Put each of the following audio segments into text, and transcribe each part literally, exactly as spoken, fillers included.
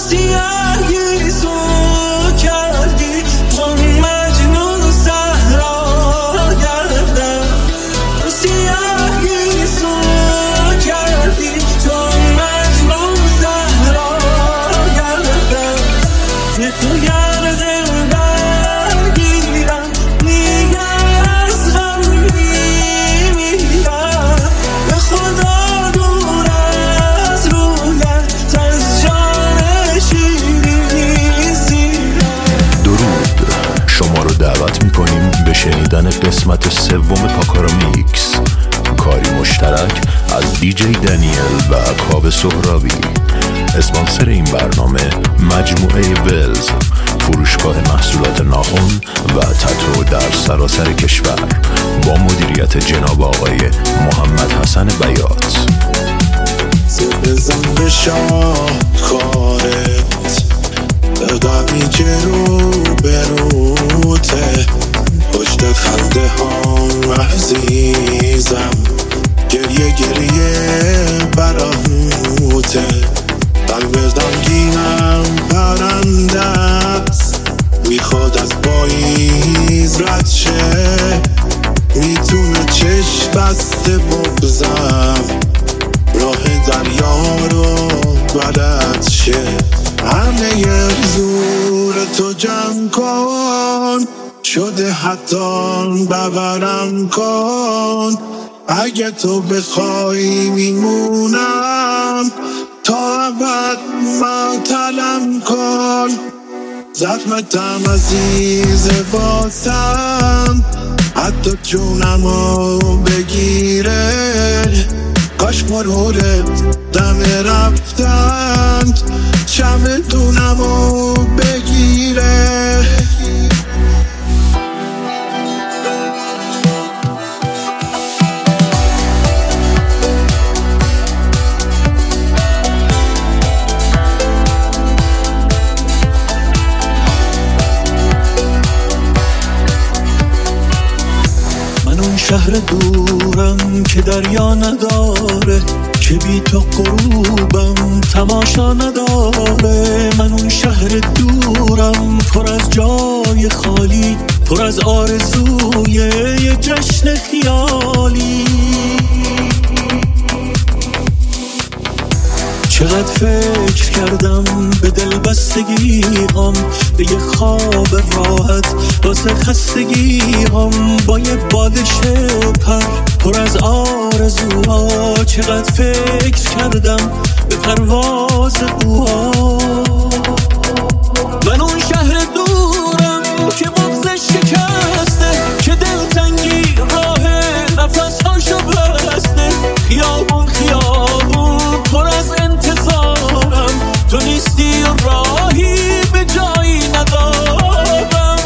سیاهی سو کردی، چون مجنون صحرا گردم. تو سیاهی سو کردی، چون مجنون صحرا گردم. به تو گردم برگیرم، میگم از غم میمیرم. به خدا دور از رویت از جان شیرینی زیرم. درود، شما رو دعوت میکنیم به شنیدن قسمت سوم پاکارا میکس، کاری مشترک از دی جی دنیل و کاوه سهرابی. اسپانسر این برنامه مجموعه ولز، فروشگاه محصولات ناخن و تتو در سراسر کشور، با مدیریت جناب آقای محمد حسن بیات. بزن به شاهکارت، قدمی که رو بروته، پشت خنده ها عزیزم، گریه گریه براموته. قلب غمگینم پرنده‌ست، میخواد از پاییز رد شه، میتونه چشم بسته بگذم، راه دریا رو بلد شه. همه یه زور تو جمع کن، شده حتی ببرم کن. اگه تو بخوای میمونم، تا ابد معطلم کن. زخمتم عزیز واسم، حتی جونمو بگیره. کاش مرور دم رفتن، چمدونمو بگیره. شهر دورم که دریا نداره، که بی تو غروبم تماشا نداره. من اون شهر دورم پر از جای خالی، پر از آرزوی یه جشن خیالی. چقدر فکر کردم به دل بستگیام، به یه خواب راحت واسه خستگیام، با یه بالش پر پر از آرزوها. چقدر فکر کردم به پرواز قوها. من اون شهر دورم که مغزش شکسته، که دلتنگی راه نفسهاشو بسته. خیابون خیابون پر از انتظارم، تو نیستی و راهی به جایی ندارم.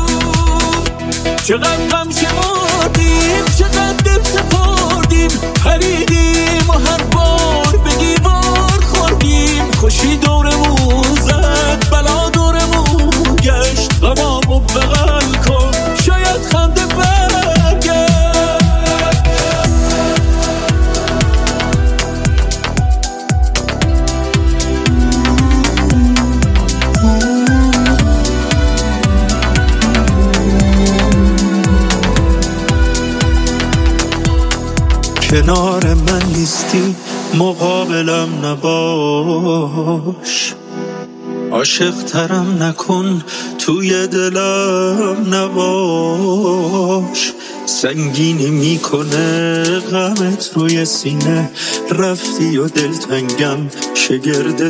چقدر غم شمردیم، چقدر دل سپردیم، پریدیم و هر بار به دیوار خوردیم. خوشی دورمون زد، بلا دورمون گشت. غمامو بغل کن، شاید خنده برگشت. کنار من نیستی، مقابلم نباش. عاشق ترم نکن، توی دلم نباش. سنگینی میکنه غمت روی سینه، رفتی و دلتنگم شگرد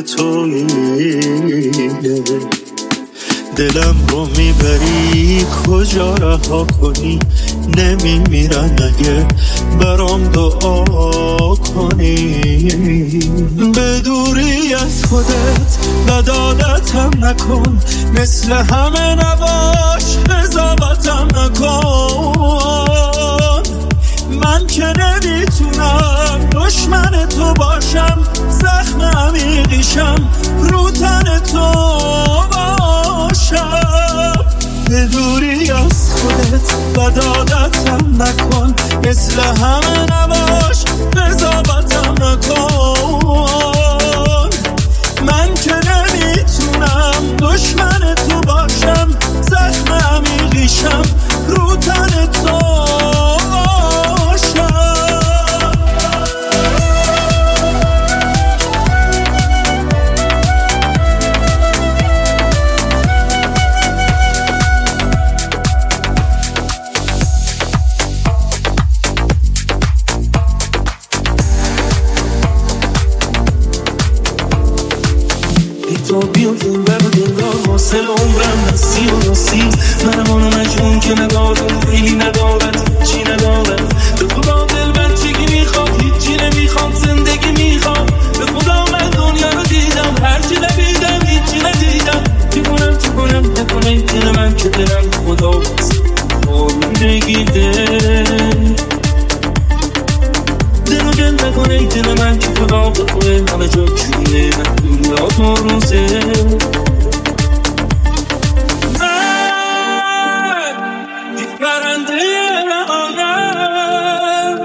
تویی. دلم رو میبری کجا رها کنی، نمیمیرن اگه برام دعا کنی. به دوری از خودت بدادتم نکن، مثل همه نباش قضاوتم نکن. من که نمیتونم دشمن تو باشم، زخم عمیقیشم رو تن تو باشم. به دوری از خودت بدادتم نکن، مثل همه نباش قضاوتم نکن. من که نمیتونم بی تو بیوتیم بر دنگاه حاصل عمرم نسی و نسی منم آنو مجمون که ندارم خیلی ندارد چی ندارم به خدا دل بچگی میخواد هیچی نمیخوام زندگی میخوام به خدا من دنیا رو دیدم هرچی نبیدم هیچی ندیدم چی کنم چی کنم نکنه این دل من که دلم خدا بست آلودگی دل دل رو گل نکنه این دل من که خدا بخواه همه جا چونه من دنیا تو روزه من یک پرنده رهانم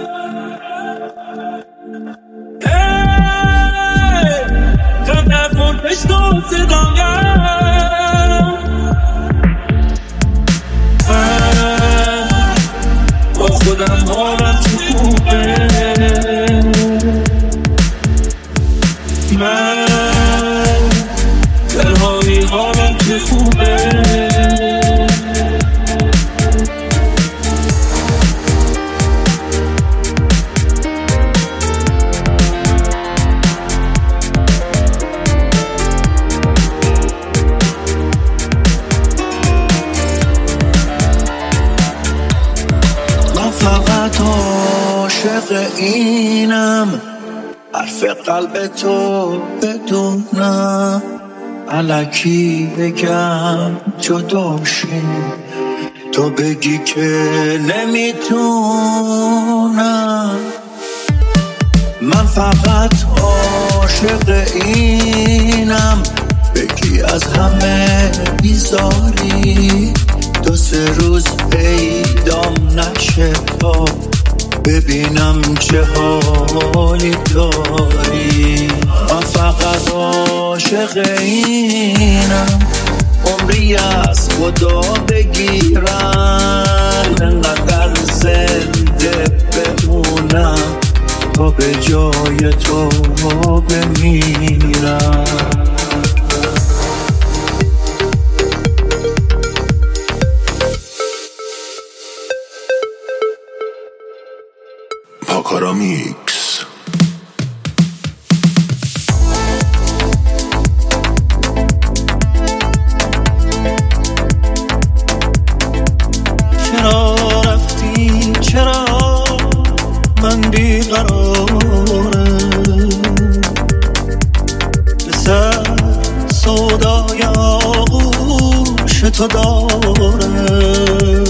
کم نکن بشنو صدایم من با خودم حالم تو خوبه من تنهایی حالم تو خوبه من فقط عاشق اینم حرف قلب تو بدونم الکی بگم جداشیم تو بگی که نمیتونم من فقط عاشق اینم بگی از همه بیزاری دو سه روز پیدام نشه تا ببینم چه حالی داری من فقط عاشق اینم عمری از خدا بگیرم انقدر زنده بمونم تا به جای تو بمیرم پاکارا میکس. چرا رفتی چرا من بیقرارم به سر سودای آغوش تو دارم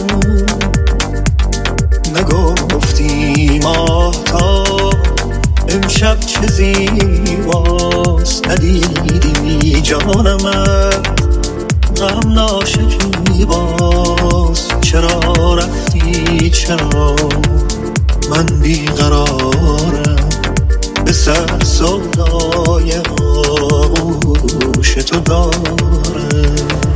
نگفتی ماهتاب امشب چه زیباست ندیدی جانم غم ناشکی باز چرا رفتی چرا من بیقرارم به سر سودای آغوش تو دارم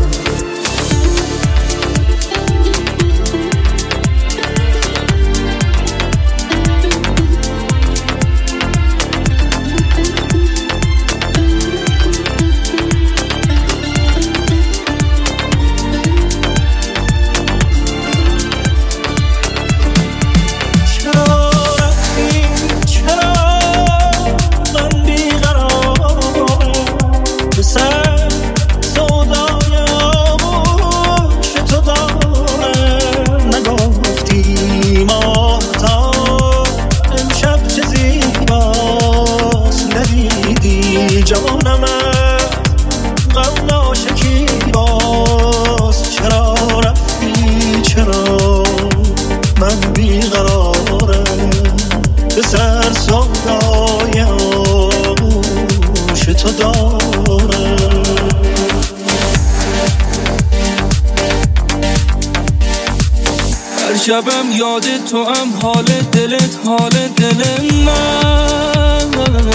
شبم یاد تو هم حال دلت حال دل من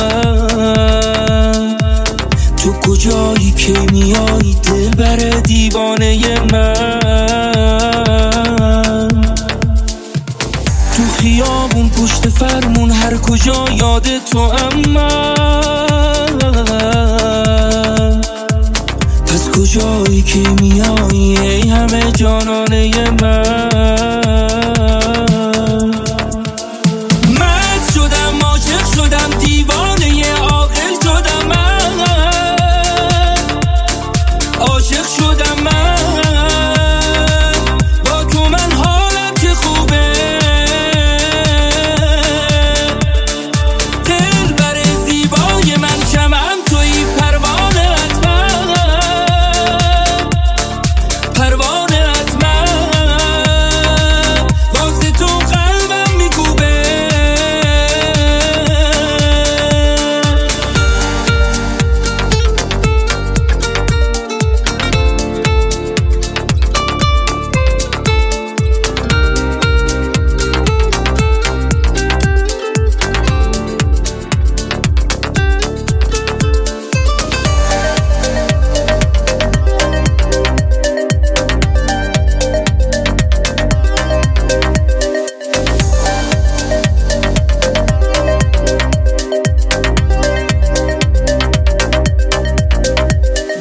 تو کجایی که میایی دل بر دیوانه من تو خیابون پشت فرمون هر کجا یاد تو هم من پس کجایی که میایی ای همه جانانه من دیوانه عاقل شدم من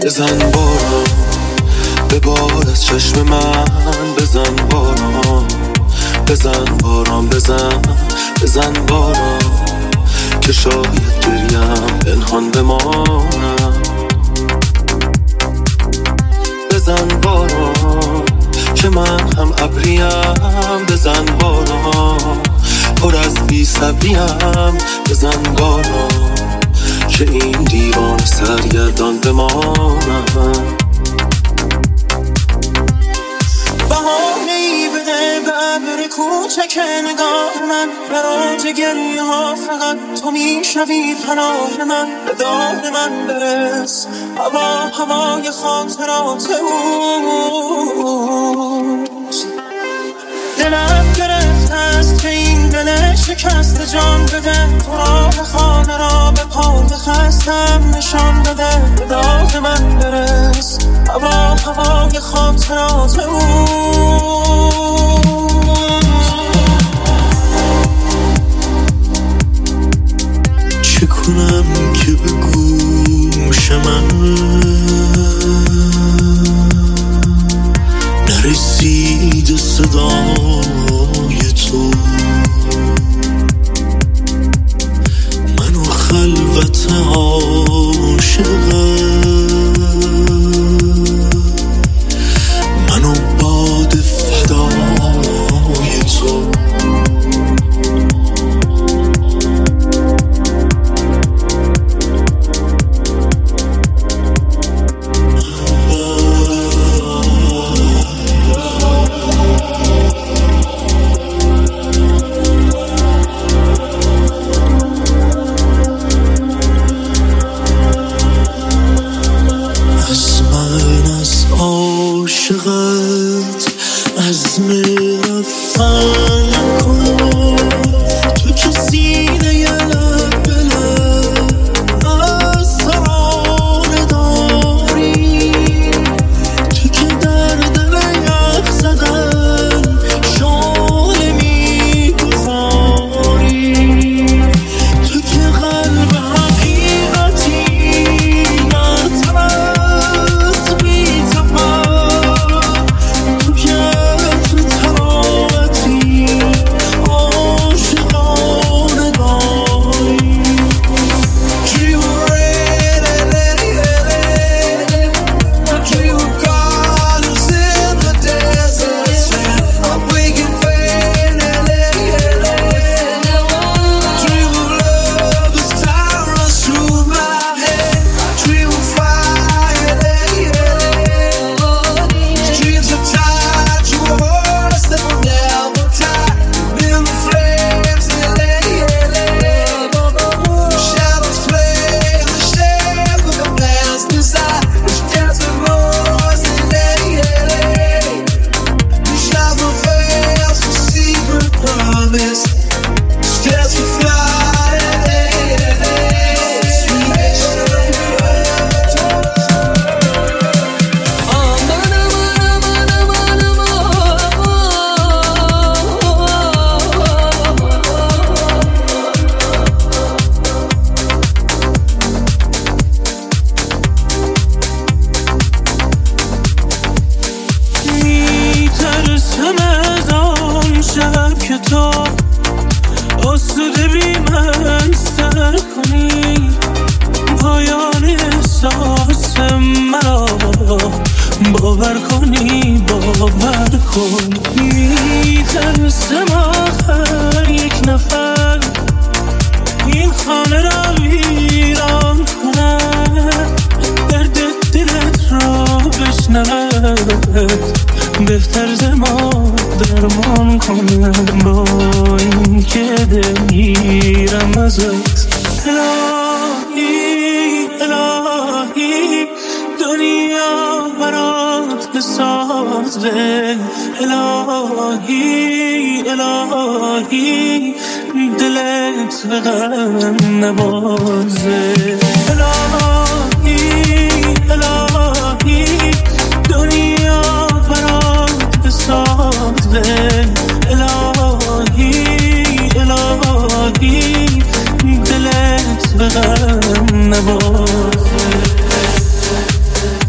بزن باران به باد از چشم من، بزن باران بزن باران بزن بزن باران که شاید گریم پنهان بمانم. بزن باران که من هم ابریم، بزن باران پر از بی صبریم، بزن باران که این دیوان سرگردان بمانم. بهانه‌ای بده به ابر کوچک نگاه من، برات گریه ها فقط تو میشنوی پناه من، به داد من برس هوا هوای خاطرات اوست. دلم گرفت است که این دل شکست جان بده، تو راه خانه را به پای خستم نشان بده، به داد من برس هوا هوای خاطرات اوست. چه کنم که به گوش من نرسید صدای تو، منو خلوت عاشقم، منو باد فدای تو. بهتر ز ما درمان کنم با این که دل میرم ازت. الهی الهی دنیا برات بسازه، الهی الهی دلت به غم نبازه. الهی الهی دنیا برات بسازه، الهی الهی دلت به غم نبازه.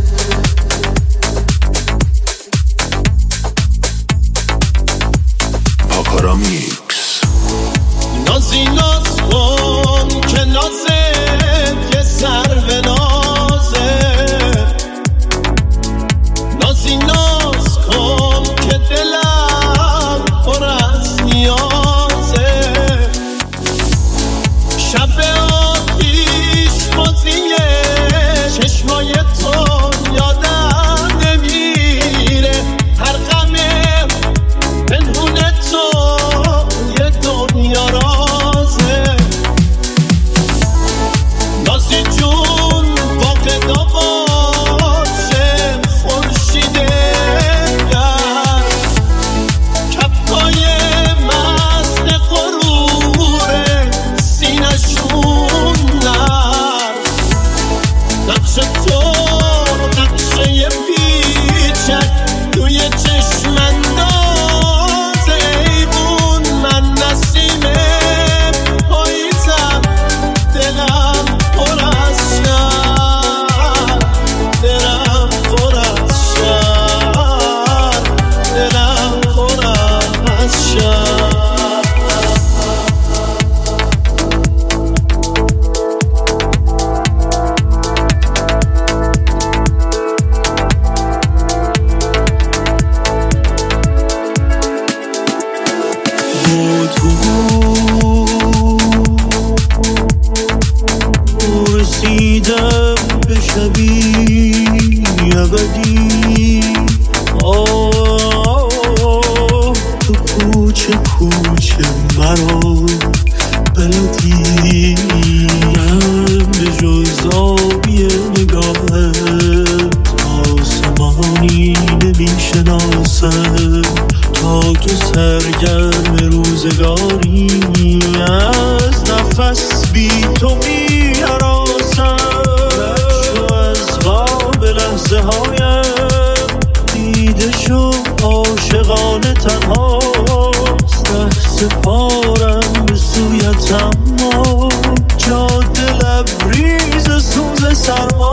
سرما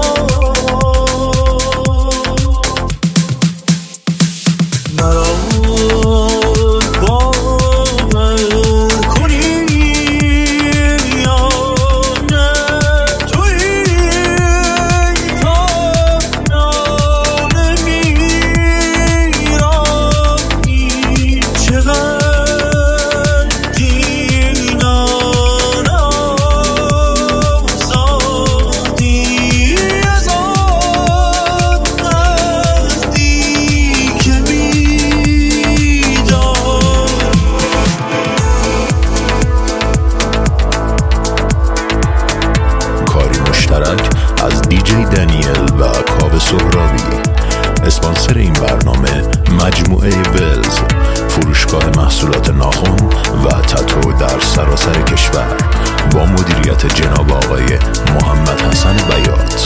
مرا از دیجی دنیل و کاوه سهرابی. اسپانسر این برنامه مجموعه ولز، فروشگاه محصولات ناخن و تتو در سراسر کشور با مدیریت جناب آقای محمد حسن بیات.